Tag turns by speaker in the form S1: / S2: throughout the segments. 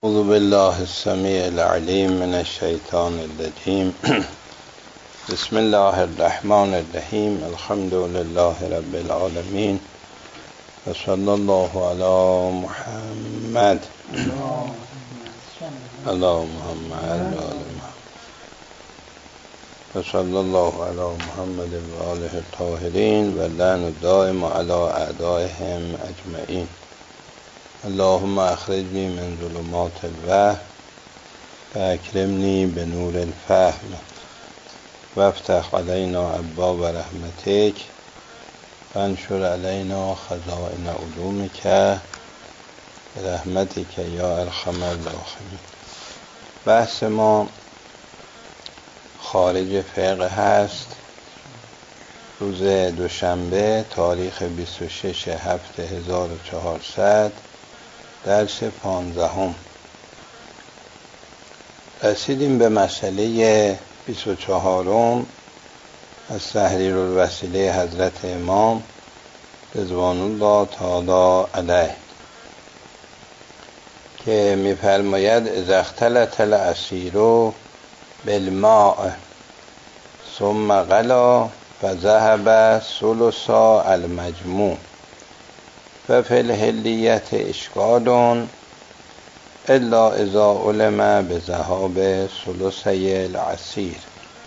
S1: اعوذ بالله السمیع العلیم من الشیطان الرجیم. بسم الله الرحمن الرحیم. الحمد لله رب العالمین و صلی الله علی محمد و صلی الله علی محمد و آله الطاهرین و لعن الدائم علی اعدائهم اجمعین. اللهم اخرجنی من ظلمات الوهم فاکرمنی بنور الفهم وافتح علینا ابواب رحمتک وانشر علینا خزائن علومک برحمتک یا ارحم الراحمین. بحث ما خارج فقه هست. روز دوشنبه تاریخ 26/7/1400 درس 15. رسیدیم به مسئله 24 از تحریر الوسیله حضرت امام رضوان الله تعالی علیه که می‌فرماید اذا اختلط الاسیر بالماء ثم غلا فذهب ثلث المجموع و فی الحلیة اشکال الا اذا علم بذهاب ثلثی العصیر.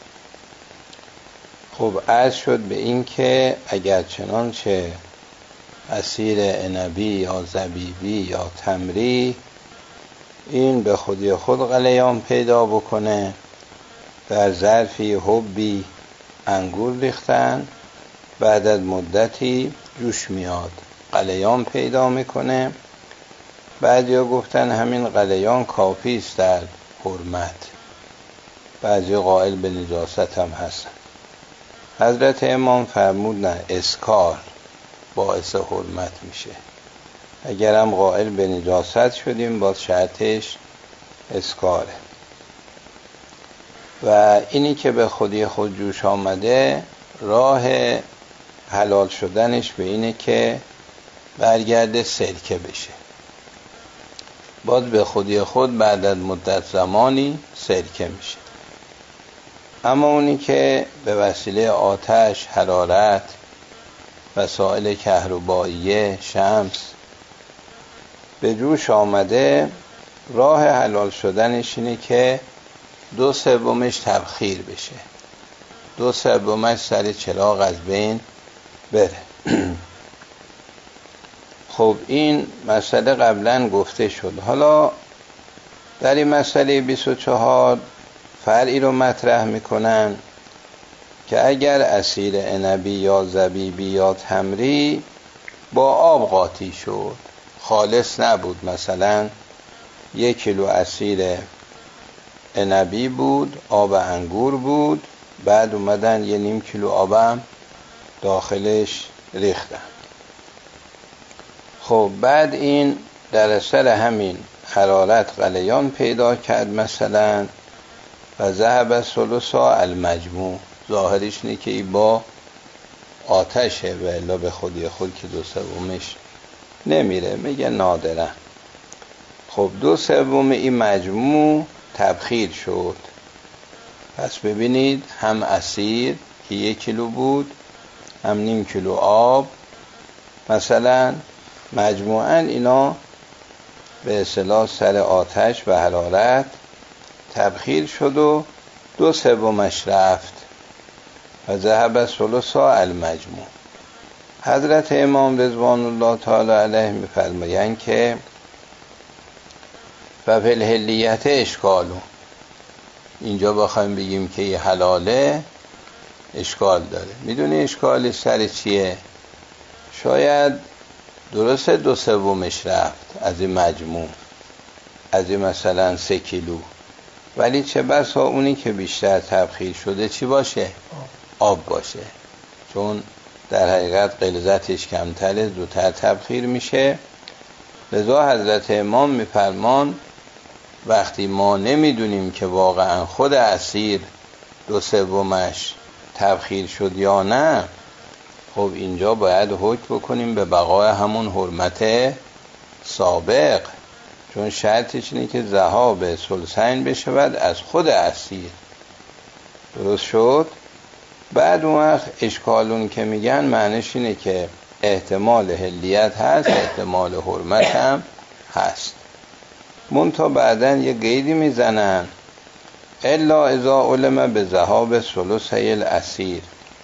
S1: خب عرض شد به این که اگر چنانچه عصیر عنبی یا زبیبی یا تمری این به خودی خود غلیان پیدا بکنه، در ظرفی حبی انگور ریختن، بعد از مدتی جوش میاد غلیان پیدا میکنه. بعضیا گفتن همین غلیان کافی است در حرمت، بعضی قائل به نجاست هم هستن. حضرت امام فرمود نه، اسکار باعث حرمت میشه. اگرم قائل به نجاست شدیم باز شرطش اسکاره. و اینی که به خودی خود جوش آمده، راه حلال شدنش به اینه که برگرده سرکه بشه. باز به خودی خود بعد از مدت زمانی سرکه میشه. اما اونی که به وسیله آتش، حرارت، وسایل کهرباییه، شمس به جوش آمده، راه حلال شدنش اینه که 2/3 تبخیر بشه، 2/3 سر چراغ از بین بره. خب این مسئله قبلا گفته شد. حالا در این مسئله 24 فرعی رو مطرح میکنن که اگر عصیر عنبی یا زبیبی یا تمری با آب قاطی شد، خالص نبود، مثلا 1 کیلو عصیر عنبی بود، آب انگور بود، بعد اومدن 1.5 کیلو آبم داخلش ریختن. خب بعد این در اثر همین حرارت غلیان پیدا کرد مثلا، و ذهب ثلث المجموع. ظاهرش اینه که این با آتشه و الا به خودی خود که 2/3 نمیره، میگه نادرن. خب 2/3 این مجموع تبخیر شد. پس ببینید هم عصیر که 1 کیلو بود، هم 0.5 کیلو آب، مثلا مجموعاً اینا به اصطلاح سر آتش و حرارت تبخیر شد و 2/3 رفت و ذهب ثلث المجموع. حضرت امام رضوان الله تعالی علیه می‌فرمایند که و فی الحلیة اشکال، اینجا بخوایم بگیم که یه حلاله اشکال داره. میدونی اشکال سر چیه؟ شاید درست 2/3 رفت از این مجموع، از این مثلا 3 کیلو، ولی چه بسا اونی که بیشتر تبخیر شده چی باشه؟ آب باشه، چون در حقیقت غلظتش کمتره، زودتر تبخیر میشه. لذا حضرت امام میفرمان وقتی ما نمیدونیم که واقعا خود عصیر 2/3 تبخیر شد یا نه، خب اینجا باید حکم بکنیم به بقای همون حرمت سابق، چون شرطش اینه که ذهاب ثلثین بشود از خود اسیر. درست شد؟ بعد اون وقت اشکالون که میگن معنیش اینه که احتمال حلیت هست، احتمال حرمت هم هست. منتها بعداً یه قیدی میزنن الا اذا علم به ذهاب ثلثی الاسیر،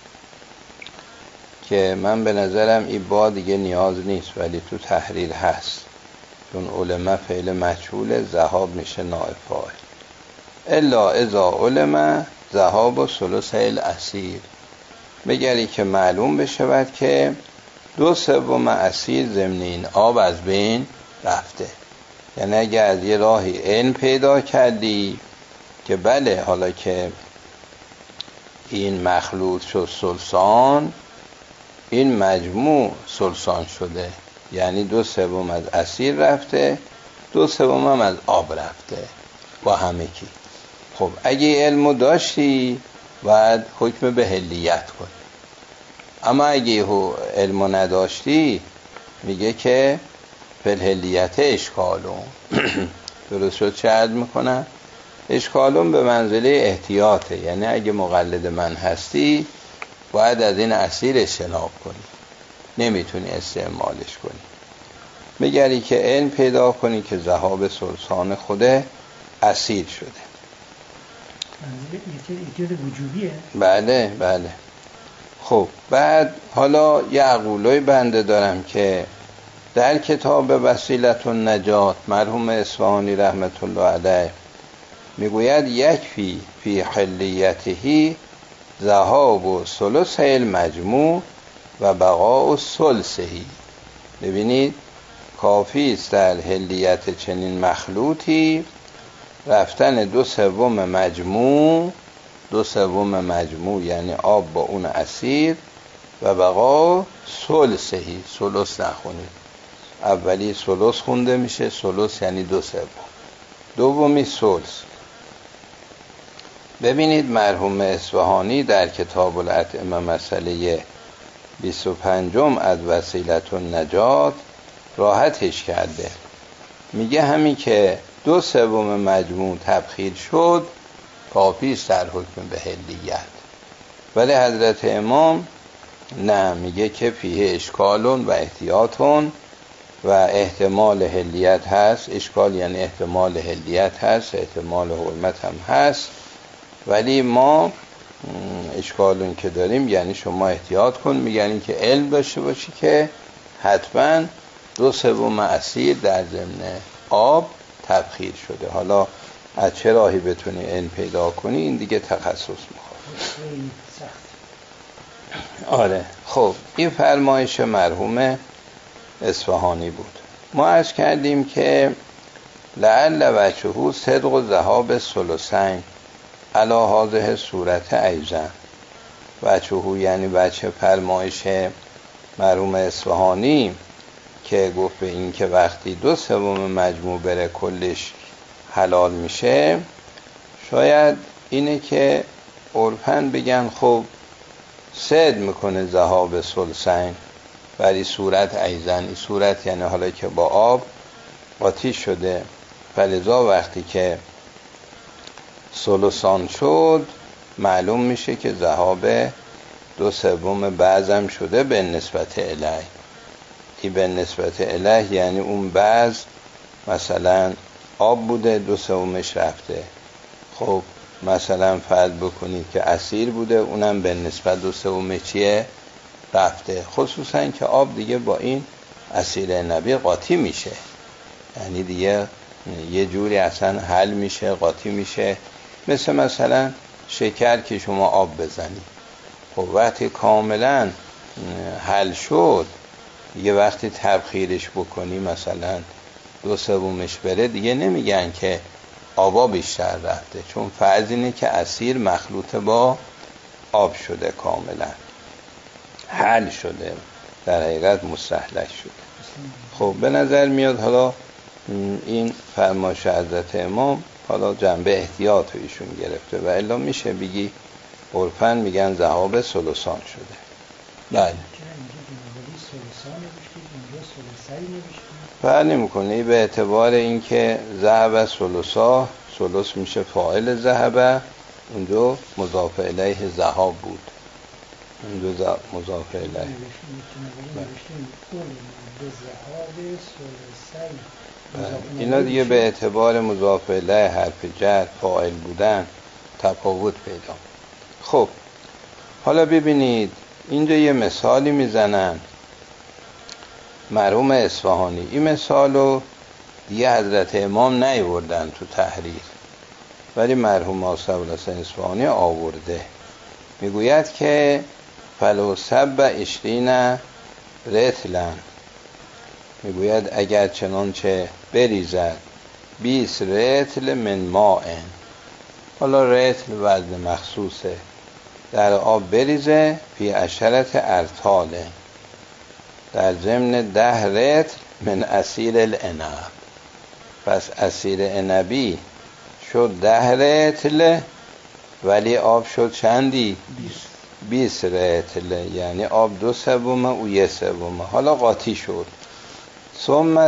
S1: که من به نظرم این با دیگه نیاز نیست ولی تو تحریر هست، چون علم فعل مجهول، ذهاب میشه نائب فاعل. الا اذا علم ذهاب ثلثی الاسیر، بگری که معلوم بشود که 2/3 اسیر ضمن این آب از بین رفته. یعنی اگر از یه راهی علم پیدا کردی که بله حالا که این مخلوط شد ثلثان، این مجموع ثلثان شده، یعنی 2/3 از اسیر رفته، 2/3 هم از آب رفته با همگی. خب اگه علمو داشتی باید حکم به حلیت کنی، اما اگه علمو نداشتی میگه که فالحلیت اشکالون. درست شد چه عرض میکنم؟ اشکالون به منزله احتیاطه، یعنی اگه مقلد من هستی باید از این اسیر اجتناب کنی، نمیتونی استعمالش کنی. میگری که علم پیدا کنی که ذهاب ثلثان خوده اسیر شده.
S2: منزله احتیاط وجوبیه؟
S1: بله. خب بعد حالا یه عقولای بنده دارم که در کتاب وسیلة النجات مرحوم اصفهانی رحمت الله علیه میگوید یکفی فی حلیته ذهاب ثلثی المجموع و بقاء ثلثهی. ببینید کافی است در حلیت چنین مخلوطی رفتن 2/3 مجموع، 2/3 مجموع یعنی آب با اون اسیر، و بقا ثلثهی، ثلث نخونید، اولی ثلث خونده میشه، ثلث یعنی 2/3، دومی ثلث. ببینید مرحوم اصفهانی در کتاب الاطعمه مسئله 25 از وسیلة النجات راحتش کرده، میگه همین که 2/3 مجموع تبخیر شد کافی است در حکم به حلیت. ولی حضرت امام نه، میگه که فیه اشکالون و احتیاطون و احتمال حلیت هست. اشکال یعنی احتمال حلیت هست، احتمال حرمت هم هست، ولی ما اشکالون که داریم یعنی شما احتیاط کن، میگن که علم داشته باشی که حتما 2/3 اسیر در ضمن آب تبخیر شده. حالا از چه راهی بتونی علم پیدا کنی این دیگه تخصص میخواد. آره. خب این فرمایش مرحوم اصفهانی بود. ما عرض کردیم که لعل وجهه صدق و ذهاب ثلثین علی هذه صورت ایضا. وجهه یعنی وجه فرمایش مرحوم اصفهانی که گفت به این که وقتی 2/3 مجموع بره کلش حلال میشه، شاید اینه که عرفاً بگن خب صد میکنه ذهاب ثلثین، ولی صورت ایضاً، این صورت یعنی حالا که با آب قاطی شده، فلذا وقتی که ثلثان شد معلوم میشه که ذهاب 2/3 بعضم شده به نسبت الیه. این به نسبت الیه یعنی اون بعض مثلا آب بوده 2/3 رفته. خب مثلا فرض بکنید که اسیر بوده، اونم به نسبت 2/3 چیه رفته، خصوصا که آب دیگه با این اسیر نبی قاطی میشه، یعنی دیگه یه جوری اصلا حل میشه، قاطی میشه. مثلا شکر که شما آب بزنی، خب وقتی کاملا حل شد یه وقتی تبخیرش بکنی مثلا 2/3 بره، دیگه نمیگن که آبا بیشتر رفته، چون فرض اینه که اسیر مخلوط با آب شده، کاملا حل شده، در حقیقت مستهلک شده. خب به نظر میاد حالا این فرمایش حضرت امام حالا جنبه احتیاط ایشون گرفته و الا میشه بگی عرفاً میگن ذهاب ثلثان شده. بله فرق نمی‌کنه به اعتبار اینکه ذهب ثلثا، ثلث میشه فاعل ذهب، اونجا مضاف الیه ذهاب بود، اونجا مضاف الیه. اینا دیگه به اعتبار مضاف الیه حرف جر فاعل بودن تفاوت پیدا. خب حالا ببینید اینجا یه مثالی میزنن مرحوم اصفهانی. این مثالو دیگه حضرت امام نیاوردن تو تحریر، ولی مرحوم آصف الحسن اصفهانی آورده. میگوید که فلو سب 20 رطلن، میگوید اگر چنانچه بریزد 20 رطل من ماء، حالا رطل وزن مخصوصه، در آب بریزه، فی 10 ارطاله، در ضمن 10 رطل من عصیر العنب. پس عصیر عنبی شد 10 رطل، ولی آب شد چندی؟ 20 رطل، یعنی آب 2/3 او 1/3. حالا قاطی شد. ثم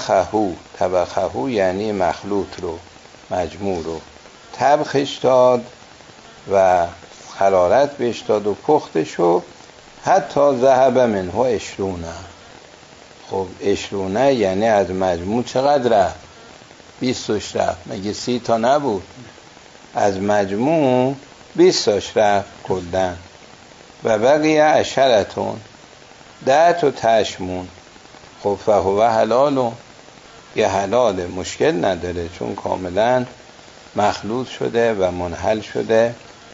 S1: طبخه یعنی مخلوط رو، مجموع رو طبخش داد و حرارت بهش داد و پختشو، حتی ذهب منه 20. خب 20 یعنی از مجموع چقدر رفت؟ 20 رفت، مگه 30 تا نبود؟ از مجموع 20 رفت کلن. و بقیه 10 10 تا تشمون. خب فهو حلال، یه حلاله، مشکل نداره چون کاملا مخلوط شده و منحل شده.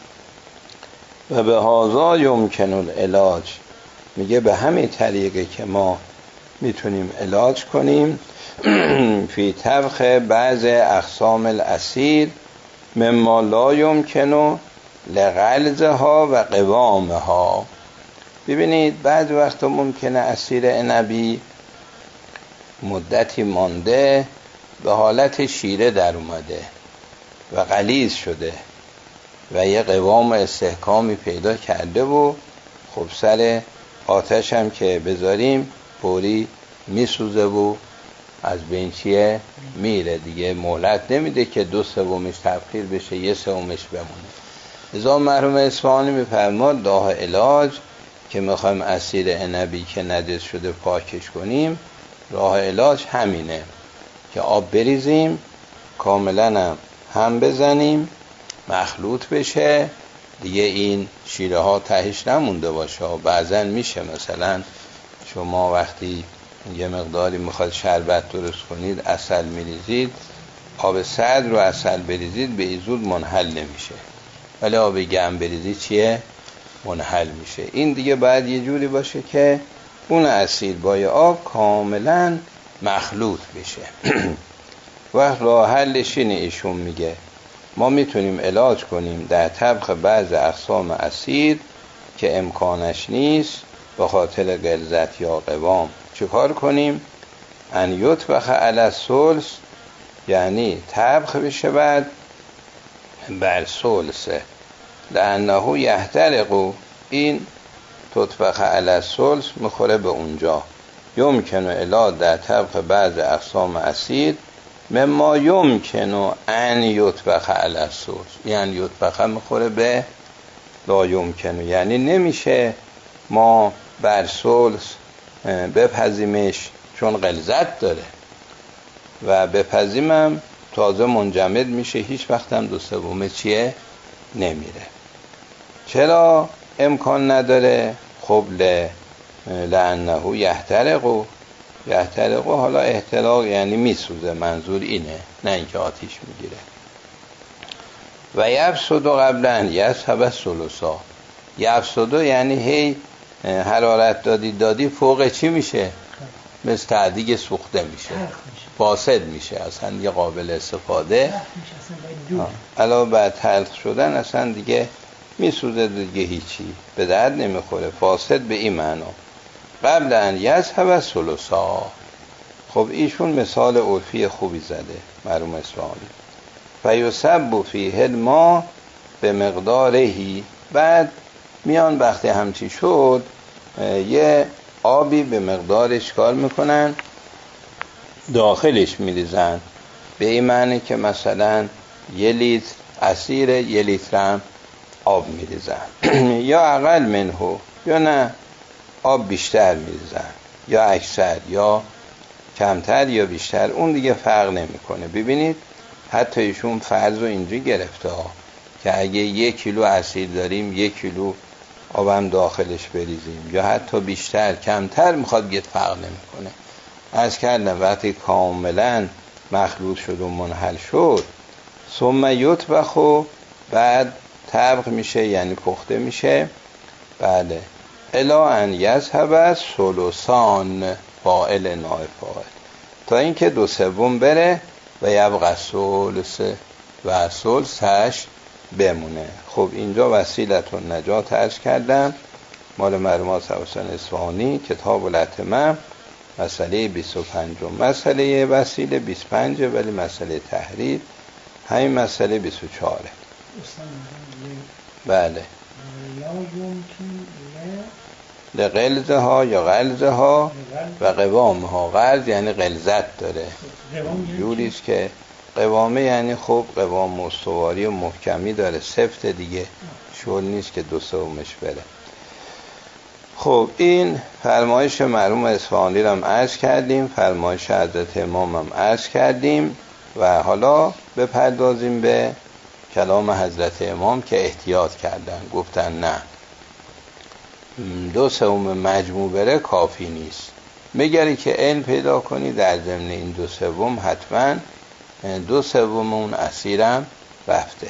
S1: و به هذا یمکن العلاج، میگه به همین طریقه که ما میتونیم علاج کنیم فی طبخ بعض اقسام العصیر مما لا یمکن لغلظها و قوامها. ببینید بعض وقتا ممکنه عصیر عنبی مدتی مانده به حالت شیره در اومده و غلیظ شده و یه قوام استحکامی پیدا کرده و خب سر آتش هم که بذاریم فوری میسوزه و از بین چیه میره دیگه، مهلت نمیده که 2/3 تبخیر بشه 1/3 بمونه. لذا مرحوم اصفهانی میفرماد راه علاج که میخوایم عصیر عنبی که نجس شده پاکش کنیم، راه علاج همینه که آب بریزیم، کاملا هم بزنیم، مخلوط بشه دیگه، این شیره ها تهش نمونده باشه. بعضن میشه مثلا شما وقتی یه مقداری میخواد شربت درست کنید، عسل میریزید، آب سرد رو عسل بریزید به این زود منحل نمیشه، ولی آب گرم بریزید چیه؟ منحل میشه. این دیگه باید یه جوری باشه که اون عصیر با آب کاملا مخلوط بشه. وقت راه حلش اینه، ایشون میگه ما میتونیم علاج کنیم در طبخ بعض اقسام عصیر که امکانش نیست به خاطر غلظت یا قوام. چه کار کنیم؟ ان یطبخ علی الثلث، یعنی طبخ بشه بعد بر ثلثه، لانه یحترق، این تطبخ علی الثلث میخوره به اونجا. یمکن الی در طبخ بعض اقسام عصیر مما یمکن ان یطبخ علی الثلث، یعنی یطبخ میخوره به لا یمکن، یعنی نمیشه ما بر ثلث بپزیمش چون غلظت داره و بپزیمم تازه منجمد میشه، هیچ وقت هم 2/3 چیه نمیره. چرا امکان نداره؟ خب لانه یحترق، حالا احتراق یعنی میسوزه، منظور اینه، نه اینکه آتیش میگیره. و یفسد قبل ان یذهب ثلثا، یفسد یعنی هی حرارت دادی فوق چی میشه؟ مثل تعدیق سوخته میشه، فاسد میشه، اصلا یه قابل استفاده. علاوه بر تلخ شدن اصلا دیگه میسوزه دیگه، هیچی به درد نمیخوره، فاسد به این معنا. قبل ان یذهب ثلثا. خب ایشون مثال عرفی خوبی زده مرحوم اصفهانی. فیصب فیه الماء به مقدارهی، بعد میان وقتی همچی شد یه آبی به مقدارش کار میکنن داخلش میریزن، به این معنی که مثلا 1 لیتر عصیر 1 لیتر هم آب میریزن یا اقل منه، یا نه آب بیشتر میریزن، یا اکثر، یا کمتر یا بیشتر، اون دیگه فرق نمیکنه. ببینید حتی ایشون فرض رو اینجوری گرفته ها که اگه 1 کیلو عصیر داریم 1 کیلو آبم داخلش بریزیم، یا حتی بیشتر کمتر، میخواد گفت فرق نمیکنه. از کردم وقتی کاملا مخلوط شد و منحل شد، ثم یطبخ، بعد طبخ میشه یعنی پخته میشه، بله، الا ان یذهب ثلثان فاعل نائب فاعل، تا اینکه 2/3 بره و یبقى ثلث و ثلثش بمونه. خب اینجا وسیلت النجات عرض کردم، مال مرحوم حسین اصفهانی، کتاب الاتمه، مسئله 25. مسئله وسیله 25 ولی مسئله تحریر همین مسئله 24. بله، لغلزه ها یا غلزه ها و قوامه ها. غلز یعنی غلظت داره، جوریست که قوامه یعنی خب قوام استواری و محکمی داره، سفت دیگه، شل نیست که 2/3 بره. خب این فرمایش مرحوم اصفهانی رو هم عرض کردیم، فرمایش حضرت امام هم عرض کردیم و حالا بپردازیم به کلام حضرت امام که احتیاط کردن، گفتن نه 2/3 مجموع بره کافی نیست، مگری که علم پیدا کنی در ضمن این 2/3 حتما 2/3 اون عصیرم رفته.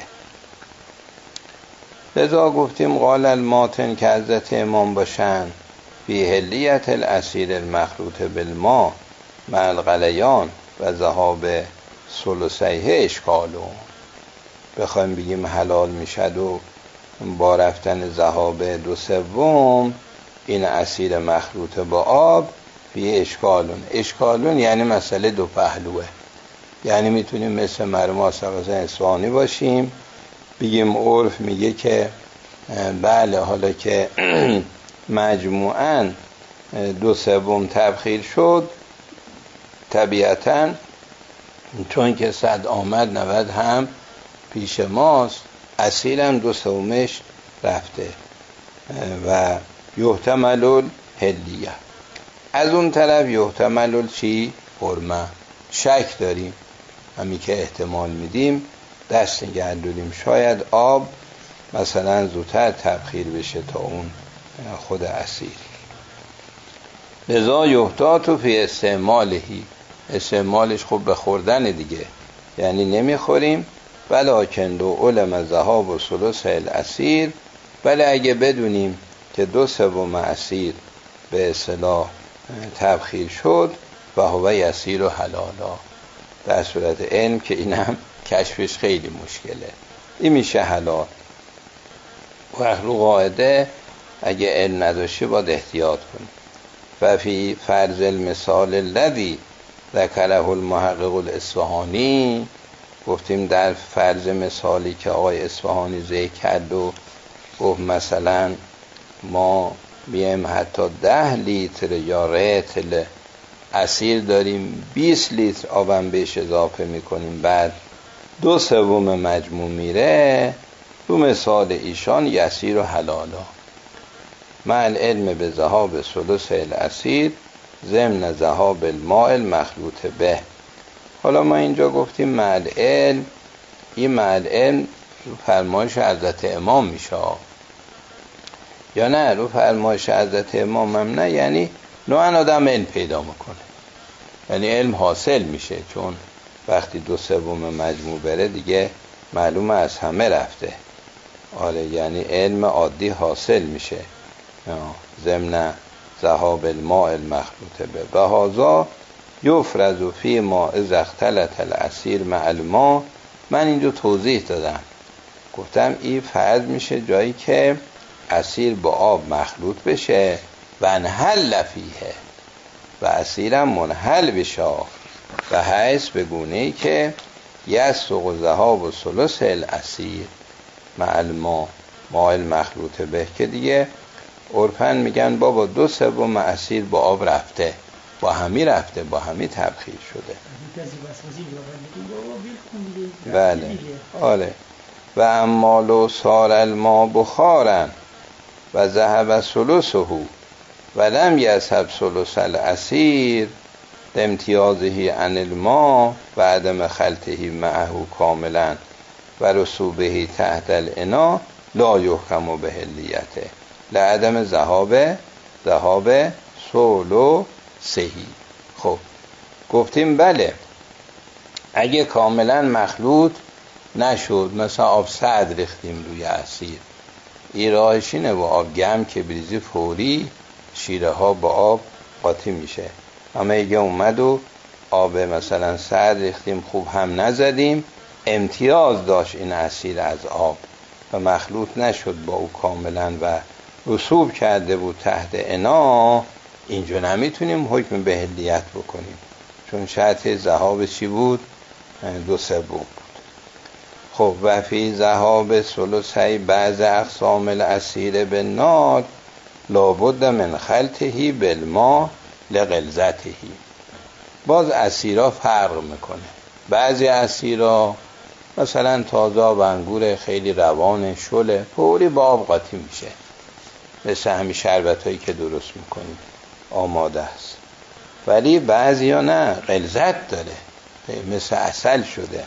S1: لذا گفتیم قال الماتن که حضرت امام باشن فی حلیت العصیر المخلوط بالماء مع الغلیان و ذهاب ثلثیه اشکالون. بخوایم بگیم حلال میشد و با رفتن ذهاب 2/3 این عصیر مخلوط با آب فی اشکالون. اشکالون یعنی مسئله دو پهلوه، یعنی میتونیم مثل مرحوم حسین اصفهانی باشیم بگیم عرف میگه که بله حالا که مجموعاً 2/3 تبخیر شد، طبیعتاً چون که 100 آمد 90 هم پیش ماست، عصیرم 2/3 رفته و یحتمل الحلیه. از اون طرف یحتمل چی؟ حرمه. شک داریم، همین که احتمال میدیم دست نگه داریم، شاید آب مثلا زودتر تبخیر بشه تا اون خود عصیر. لذا یحتاط فی استعمالهی، استعمالش خوب به خوردن دیگه، یعنی نمیخوریم. ولکن لو علم ذهاب و ثلث العصیر، ولی اگه بدونیم که 2/3 عصیر به اصطلاح تبخیر شد و هو یسیر و حلالا، در صورت علم که اینم کشفش خیلی مشکله، این میشه حلال. و اهل قاعده اگه علم نداشته باید احتیاط کنیم. و فی فرض المثال الذی ذکره المحقق الاصفهانی، گفتیم در فرض مثالی که آقای اصفهانی ذکر کرد و گفت مثلا ما بیایم حتی 10 لیتر یا رطل عصیر داریم، 20 لیتر آبم بهش اضافه میکنیم، بعد 2/3 مجموع میره، تو مثال ایشان یسیر و حلالا مع العلم به ذهاب ثلث العصیر ضمن ذهاب الماء المخلوط به. حالا ما اینجا گفتیم مع العلم، این مع العلم رو فرمایش حضرت امام میشه یا نه رو فرمایش حضرت امام هم نه، یعنی نوعا آدم علم پیدا میکنه، یعنی علم حاصل میشه، چون وقتی 2/3 مجموع بره دیگه معلومه از همه رفته. آره، یعنی علم عادی حاصل میشه ضمن ذهاب الماء المخلوط به. و هذا یفرض فی ما اذا اختلط العصیر مع الماء. من اینجا توضیح دادم، گفتم این فرض میشه جایی که عصیر با آب مخلوط بشه و انحل فیه و عصیرم منحل بشه و حیث بگونه که یسوق و ذهاب و ثلث العصیر مع الماء ماء المخلوط به، که دیگه عرفن میگن بابا 2/3 اسیر با آب رفته، با همی رفته، با همی تبخیر شده. بله آره. و اما لو صار الماء بخارا و ذهب ثلثه و لم یذهب ثلث الاسیر لامتیازه عن الماء و عدم خلطه معه کاملا و رسوبه تحت الاناء لا یحکم بحلیته لعدم ذهاب ثلثه. خب گفتیم بله اگه کاملا مخلوط نشد، مثلا آب سرد ریختیم روی اسیر، این راهش اینه با آب گرم که بریزی فوری شیره ها با آب قاطی میشه. اما اگه اومد و آب مثلا سرد ریختیم خوب هم نزدیم، امتیاز داشت این اسیر از آب و مخلوط نشد با او کاملا و رسوب کرده بود تحت انا، اینجا نمیتونیم حکم به حلیت بکنیم چون شرط ذهاب چی بود؟ 2/3 بود. خب و فی ذهاب ثلثی بعض اقسام الاسیر بالنار لابد من خلطه بالماء لغلظته. باز اسیرا فرق میکنه. بعضی اسیرا مثلا تازه و انگور خیلی روان شله فوری با آب قاطی میشه، مثل همین شربت هایی که درست میکنیم آماده است. ولی بعضی ها نه، غلظت داره، مثل عسل شده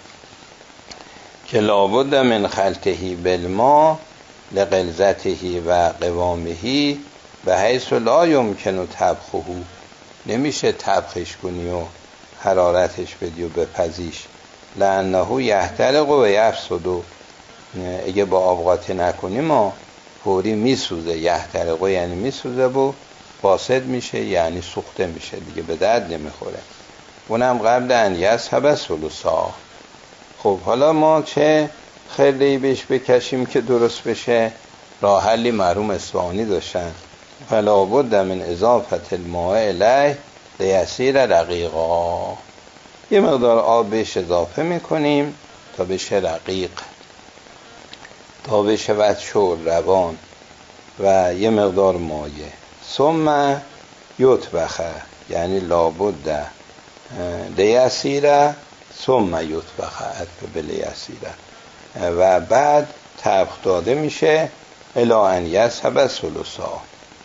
S1: که لابد من خلطه بالماء لغلظته و قوامه به حیث لا یمکن طبخه، نمیشه طبخش کنی و حرارتش بدی و بپزیش، لانه یحترق و یفسد، اگه با آب قاطی نکنیم ما فوری میسوزه. یحترق یعنی میسوزه و فاسد میشه یعنی سوخته میشه دیگه، به درد نمیخوره. اونم قبل ان یذهب ثلثا. خب حالا ما چه خیلی بهش بکشیم که درست بشه؟ راه حلی مرحوم اصفهانی داشتن، فلا بد من اضافه الماء الیه لیصیر رقیقا. یه مقدار آب بهش اضافه میکنیم تا بشه رقیق، تا بشه وچول روان و یه مقدار مایه. ثم یطبخه یعنی لابد لیصیر ثم یطبخه عطف به لیصیر، و بعد طبخ داده میشه الی ان یذهب ثلثا.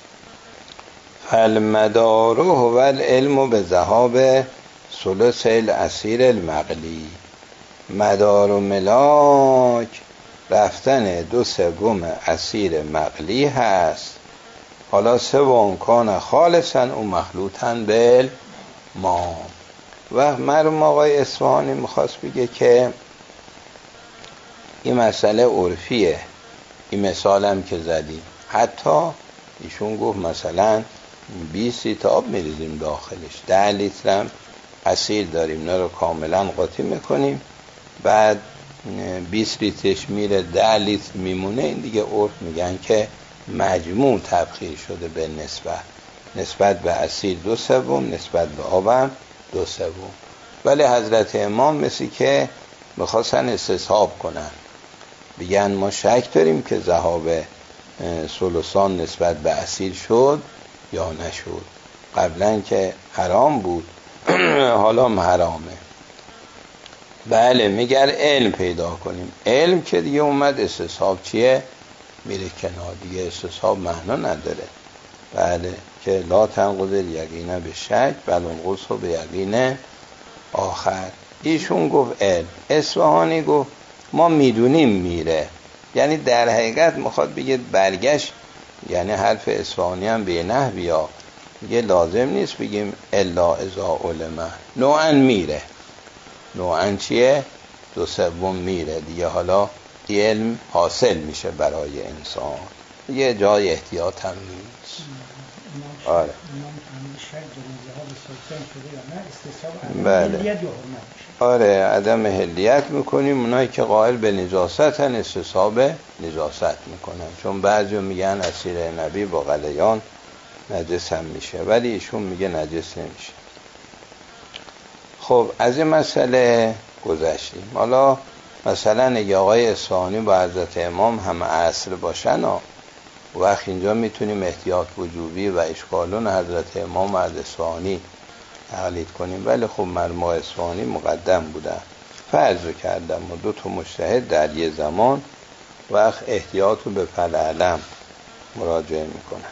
S1: فالمدار هو العلم به ذهاب ثلث الاسیر المقلی. مدار و ملاک رفتن 2/3 اسیر مقلی هست. حالا سوم کان خالصا او مخلوطا بالماء. و مرحوم آقای اصفهانی میخواست بگه که این مسئله عرفیه، این مثالم که زدیم، حتی ایشون گفت مثلا 20 لیتر آب میریزیم داخلش، 10 لیتر هم اسیر داریم، اینا رو کاملا قاطی میکنیم، بعد 20 لیترش میره 10 لیتر میمونه، این دیگه عرف میگن که مجموع تبخیر شده به نسبت به اسیر 2/3 نسبت به آبم 2/3. ولی حضرت امام مثل که میخواستن استصحاب کنن، بگن ما شک داریم که ذهاب ثلثان نسبت به اسیر شد یا نشد، قبلا که حرام بود حالا هم حرامه. بله میگر علم پیدا کنیم، علم که دیگه اومد استصحاب چیه؟ میره کنار، دیگه استصحاب معنا نداره. بله که لا تنقض الیقین به شک بل انقض به یقین آخر. ایشون گفت علم. اصفهانی گفت ما میدونیم میره، یعنی در حقیقت میخواد بگه برگشت، یعنی حرف اصفهانی هم به نحویا میگه لازم نیست بگیم الا اذا علم، نوعا میره، نوعا چیه؟ 2/3 میره دیگه. حالا علم حاصل میشه برای انسان، یه جای احتیاط هم نیست. آره بله آره عدم حلیت میکنیم. اونایی که قائل به نجاستن استصحاب نجاست میکنن، چون بعضی میگن اسیر نبی با غلیان نجس هم میشه، ولی ایشون میگه نجس نمیشه. خب از این مسئله گذشتیم. حالا مثلا اگه آقای اصفهانی با حضرت امام هم عصر باشن وقت اینجا میتونیم احتیاط وجوبی و اشکالون حضرت امام از اصفهانی تقلید کنیم، ولی خب مرموم اصفهانی مقدم بودن. فرض کردم و 2 مجتهد در یه زمان، وقت احتیاط رو به فعل علم مراجعه میکنن.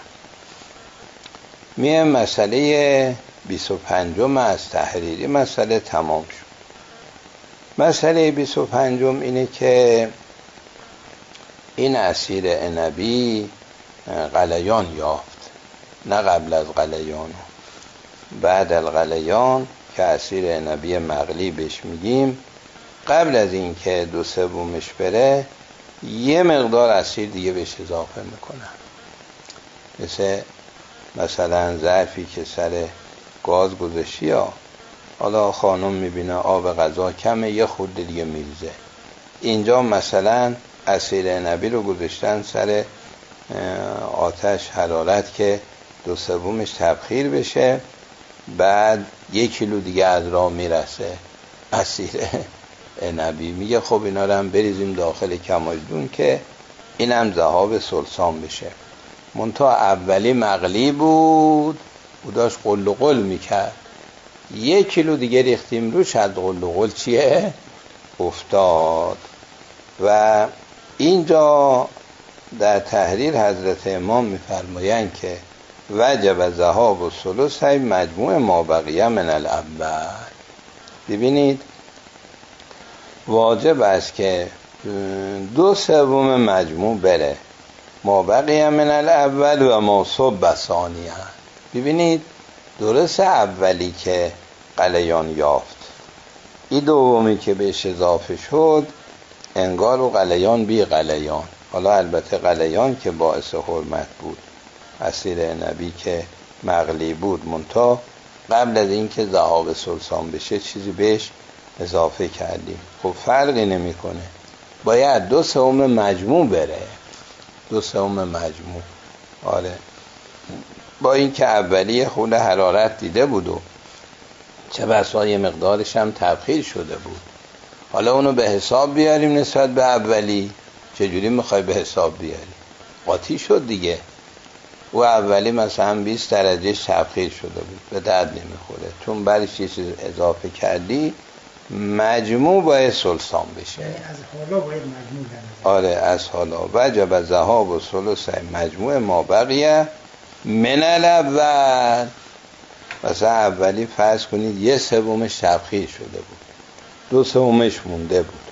S1: میه مسئله 25 از تحریری مسئله تمام شد. مسئله 25 اینه که این اسیر عنبی غلیان یافت، نه قبل از غلیان، بعد الغلیان که اسیر عنبی مغلی بهش میگیم. قبل از این که 2/3 بره یه مقدار اسیر دیگه بهش اضافه میکنن، مثلا ظرفی که سر گاز گذاشتی، یا حالا خانم میبینه آب غذا کمه، یه خورده دیگه میریزه. اینجا مثلا اسیر عنبی رو گذاشتن سر آتش حرارت که 2/3 تبخیر بشه، بعد 1 کیلو دیگه از راه میرسه اسیر عنبی. میگه خب اینا رو هم بریزیم داخل کماجدون که اینم ذهاب سلسان بشه. منتها اولی مغلی بود و داشت قل و قل میکرد، 1 کیلو دیگه ریختیم روش، از قل و قل چیه؟ افتاد. و اینجا در تحریر حضرت امام میفرمایند که وجب ذهاب الثلث مجموع ما بقیه من الاول. ببینید واجب است که 2/3 مجموع بره، ما بقیه من الاول و ما صب ثانیه. ببینید درست اولی که غلیان یافت، این دومی که بهش اضافه شد انگار و غلیان بی غلیان. حالا البته غلیان که باعث حرمت بود، اسیر عنبی که مغلی بود، منتها قبل از این که ذهاب سلسان بشه چیزی بهش اضافه کردیم. خب فرقی نمیکنه، باید 2/3 مجموع بره، 2/3 مجموع. آره، با این که اولی خود حرارت دیده بود و چه بسا یه مقدارش هم تبخیر شده بود، حالا اونو به حساب بیاریم نسبت به اولی. چجوری میخوای به حساب بیاری؟ قاطی شد دیگه. و اولی مثلا 20 درجهش تبخیر شده بود، به درد نمیخوره، چون بعدش یه چیز اضافه کردی، مجموع باید سلسان بشه.
S2: از حالا باید مجموع در
S1: آره، از حالا وجب ذهاب و ثلث مجموع ما بقیه من الاول. مثلا اولی فرض کنید 1/3 تبخیر شده بود، 2/3 مونده بود،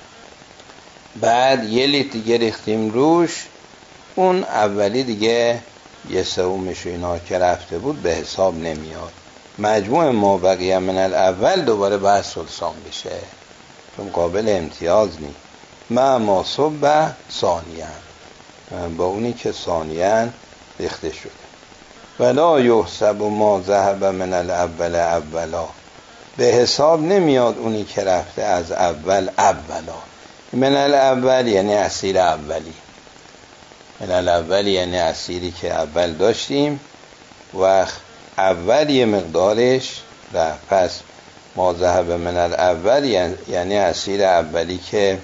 S1: بعد 1 لیتر دیگه ریختیم روش، اون اولی دیگه 1/3 اینا که رفته بود به حساب نمیاد. مجموع ما بقیه من الاول دوباره باید سلسان بشه، چون قابل امتیاز نی. ما صب ثانیه، با اونی که ثانیه ریخته شده. ولا یحسب ما ذهب من الاول اولا، به حساب نمیاد اونی که رفته از اول اولا. من الاول یعنی اسیر اولی، من الاول یعنی اسیری که اول داشتیم و اول یه مقدارش رفت. پس ما ذهب من الاول یعنی اسیر اولی که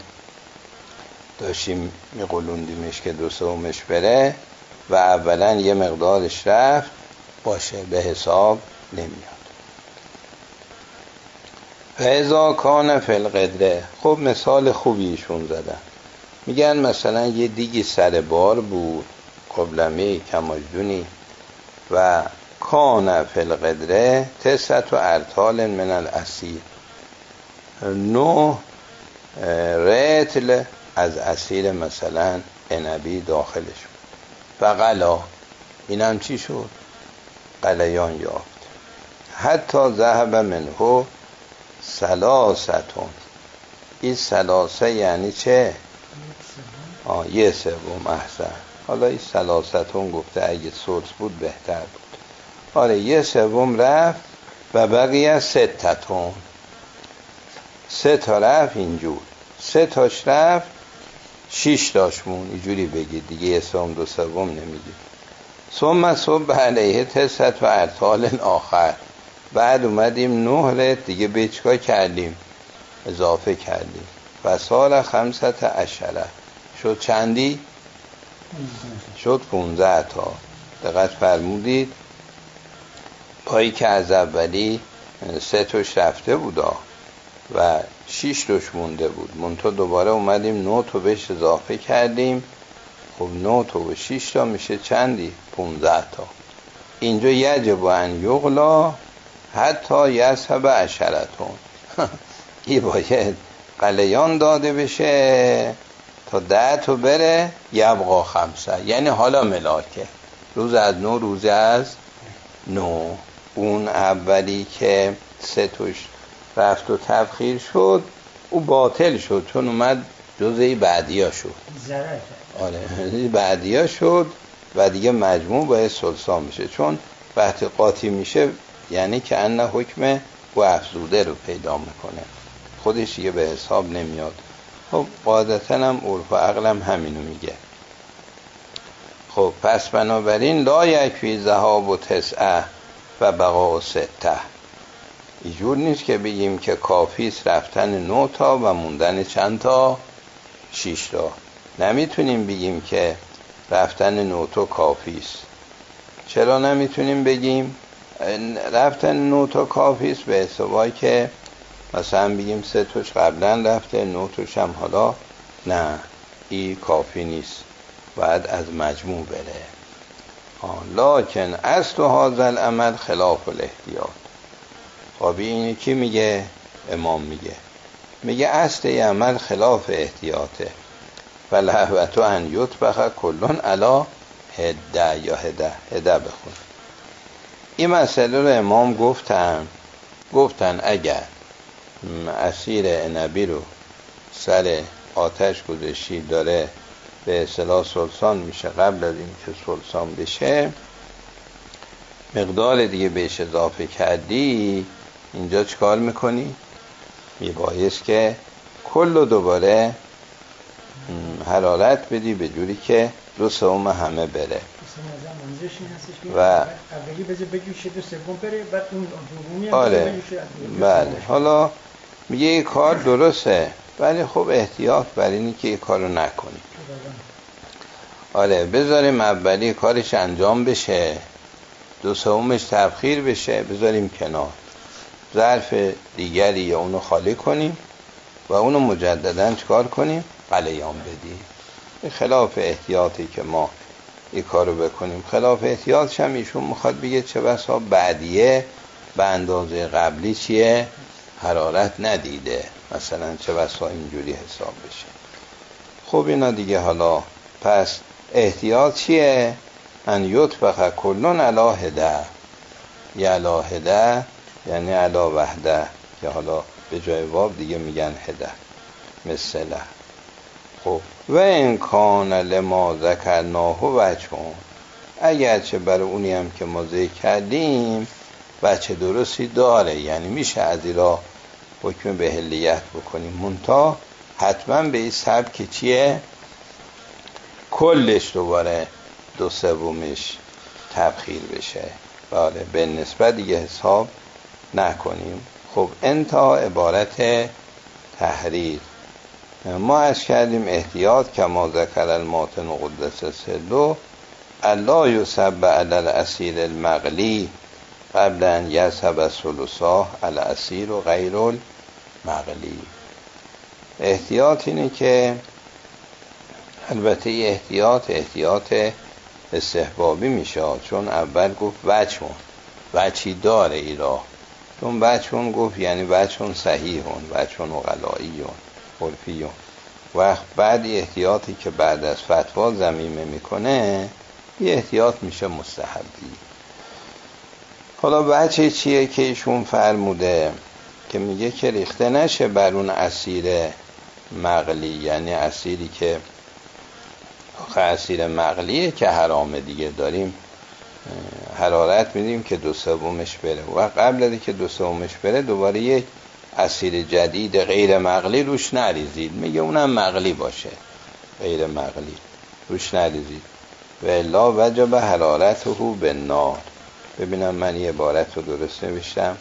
S1: داشتیم میقلوندیمش که 2/3 بره و اولا یه مقدارش رفت، باشه، به حساب نمیاد. فاذا کان فی القدره. خب مثال خوبیشون زدن، میگن مثلا یه دیگی سر بار بود، قبلمه کماجدونی، و کان فی القدره 9 ارطال من الاسیر، 9 رطل از اسیر مثلا عنبی داخلش بود. فقلا، این هم چی شد؟ غلیان یافت. حتی ذهب منه 3. این 3 یعنی چه؟ 1/3. احسن. حالا این 3 گفته، اگه سلس بود بهتر بود. آره، 1/3 رفت و بقیه 6. 3 تا رفت اینجور، 3 تاش رفت، 6 تاش مون. اینجوری بگید دیگه، 1/3 2/3 نمیگید. ثم صب علیه 9 ارطال آخر. بعد اومدیم 9 دیگه به چیکار کردیم؟ اضافه کردیم. و سال 15 شد چندی؟ شد 15 تا. دقت فرمودید پایی که از اولی 3 توش رفته بودا و 6 توش مونده بود، منتها دوباره اومدیم 9 تا بهش اضافه کردیم. خب 9 تا و 6 تا میشه چندی؟ 15 تا. اینجا یجب ان یغلا حتی یذهب عشرتون این باید قلیان داده بشه تا 10 تا بره، یبقا 5، یعنی حالا ملاکه روز از 9 روز از 9. اون اولی که 3 توش رفت و تبخیر شد او باطل شد چون اومد جزئی بعدیا شد، آره بعدیا شد و دیگه مجموع باید ثلثا میشه، چون وقتی قاطی میشه یعنی که انه حکم و افزوده رو پیدا میکنه، خودش دیگه به حساب نمیاد. خب قاعدتا هم عرف و عقلم همینو میگه. خب پس بنابراین لا یکفی ذهاب و 9 و بقا و 6. اینجور نیست که بگیم که کافیست رفتن 9 تا و موندن چند تا؟ 6 تا. نمیتونیم بگیم که رفتن 9 تا کافیست. چرا نمیتونیم بگیم رفتن 9 تا کافیست؟ به حسابی که مثلا بگیم 3 توش قبلا رفته 9 توش هم حالا نه، این کافی نیست، باید از مجموع بره. لکن اصل هذا العمل خلاف الاحتیاط. خب اینی کی میگه؟ امام میگه اصل عمل خلاف احتیاطه. فالحوت ان یطبخ کلون علی هده یا هده بخون. این مسئله رو امام گفتن اگر عصیر عنبی رو سر آتش گذاشتی داره به اصطلاح سلسان میشه، قبل از این که سلسان بشه مقدار دیگه بهش اضافه کردی، اینجا چکار میکنی؟ میبایست که کل دوباره حرارت بدی به جوری که 2/3 همه بره و
S2: اولی بجوشه 2/3 بره بعد اون دومی هم بجوشه.
S1: بله حالا میگه این کار درسته ولی خب احتیاط بر اینی که این کارو نکنی. بذاریم اولی کارش انجام بشه 2/3 تبخیر بشه بذاریم کنار، ظرف دیگری یا اونو خالی کنیم و اونو مجددا چکار کنیم؟ قلیان بدیم. این خلاف احتیاطی که ما این کارو بکنیم. خلاف احتیاطش هم ایشون میخواد بگه چه بسا بعدیه به اندازه قبلی چیه؟ حرارت ندیده، مثلا چه بسا اینجوری حساب بشه. خب اینا دیگه حالا پس احتیاط چیه؟ ان یطبخ کلون علی هده، یا علی هده یعنی علی وحده که حالا به جای واو دیگه میگن هده مثله. خب و این کان لما ذکرناه وجهون، اگرچه برای اونی هم که ما ذکر کردیم بچه درستی داره، یعنی میشه از این را حکم به حلیت بکنیم، منتها حتما به این سبک چیه؟ کلش دوباره 2/3 تبخیر بشه. بله به نسبت دیگه حساب نکنیم. خب انتها عبارت تحریر ما از کردیم احتیاط کما ذکر الماتن قدس سره الا یصب علی الاسیر المغلی قبل ان یذهب ثلثاه الاسیر و غیر المغلی. احتیاط اینه که البته احتیاط استحبابی میشه، چون اول گفت وجهی داره ای راه، چون وجهون گفت یعنی وجهون صحیحون، وجهون غلاییون عرفیون. وقت بعد احتیاطی که بعد از فتوا ضمیمه میکنه یه احتیاط میشه مستحبی. حالا وجه چیه که ایشون فرموده که میگه که ریخته نشه بر اون اسیر مغلی، یعنی اسیری که اسیر مغلیه که حرامه دیگه، داریم حرارت میدیم که 2/3 بره و قبل از که 2/3 بره دوباره یک اسیر جدید غیر مغلی روش نریزید، میگه اونم مغلی باشه، غیر مغلی روش نریزید و الا وجب حرارته بالنار. ببینم من یه عبارت رو درست نوشتم.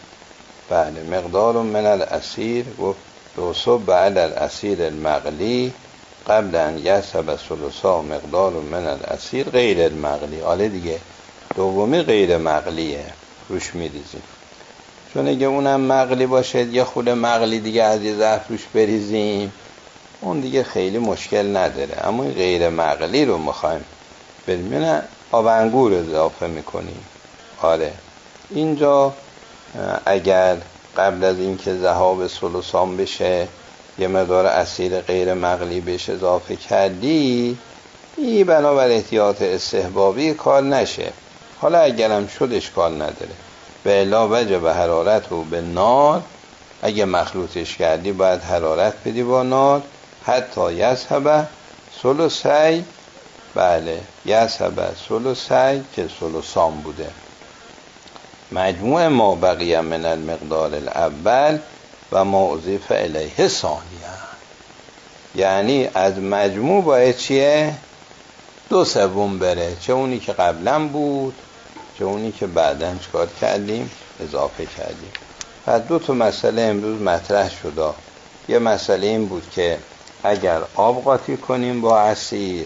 S1: بله مقدار من الاسیر و توصب بعد الاسیر المغلی قبل ان یذهب ثلثا مقدار من العصیر غیر المغلی. حالا دیگه دومی غیر مغلیه، روش میریزیم. چون اگه اونم مغلی باشه یه خود مغلی دیگه از یه ظرف روش بریزیم، اون دیگه خیلی مشکل نداره. اما این غیر مغلی رو میخوایم بریم آب انگور اضافه میکنیم. آره اینجا اگر قبل از اینکه ذهاب ثلثان بشه یه مقدار عصیر غیر مغلی بهش اضافه کردی، این بنابر احتیاط استحبابی کار نشه. حالا اگرم شد اشکال نداره. به الا وجب حرارت رو به نار، اگه مخلوطش کردی باید حرارت بدی با نار حتی یذهب ثلثی، بله یذهب ثلثی که ثلثان بوده، مجموع ما بقیه من المقدار الاول و ما اضیف الیه ثانیه. یعنی از مجموع باید چیه؟ 2/3 بره، چه اونی که قبلا بود چه اونی که بعداً چکار کردیم اضافه کردیم. پس 2 مسئله امروز مطرح شد. یه مسئله این بود که اگر آب قاطی کنیم با عصیر،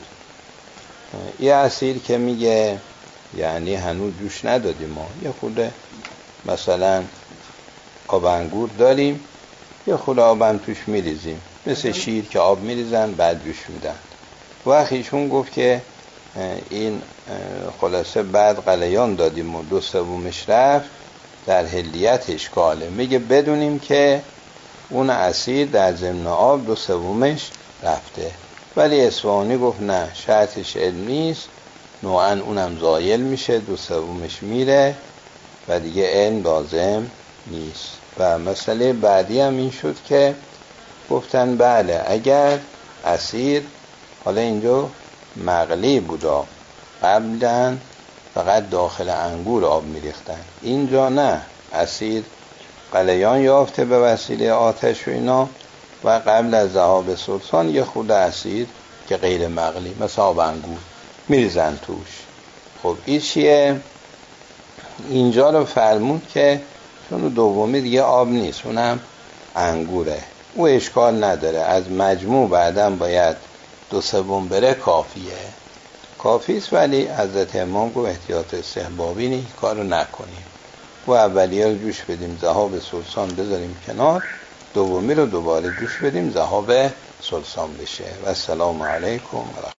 S1: یه عصیر که میگه یعنی هنوز جوش ندادیم ما، یه خورده مثلا آب انگور داریم، یه خورده آبم توش میریزیم، مثل شیر که آب میریزن بعد جوش میدن. وقتیشون گفت که این خلاصه بعد غلیان دادیم و 2/3 رفت، در حلیت اشکاله. میگه بدونیم که اون عصیر در ضمن آب 2/3 رفته. ولی اصفهانی گفت نه، شرطش علمی است، نوعا اونم زایل میشه، 2/3 میره و دیگه علم لازم نیست. و مسئله بعدی هم این شد که گفتن بله اگر عصیر، حالا اینجا مغلی بودا، قبلا فقط داخل انگور آب میریختن، اینجا نه، عصیر غلیان یافته به وسیله آتش و اینا و قبل از ذهاب ثلثان یه خود عصیر که غیر مغلی مثل آب انگور میریزن توش. خب این چیه؟ اینجا رو فرمود که چون دومی دیگه آب نیست، اونم انگوره، او اشکال نداره، از مجموع بعداً باید 2/3 بره، کافیست. ولی حضرت امام گفت احتیاط استحبابی نیست، کارو نکنیم. و اولیه رو جوش بدیم، ذهاب ثلثان بذاریم کنار، دومی رو دوباره جوش بدیم ذهاب ثلثان بشه. و السلام علیکم.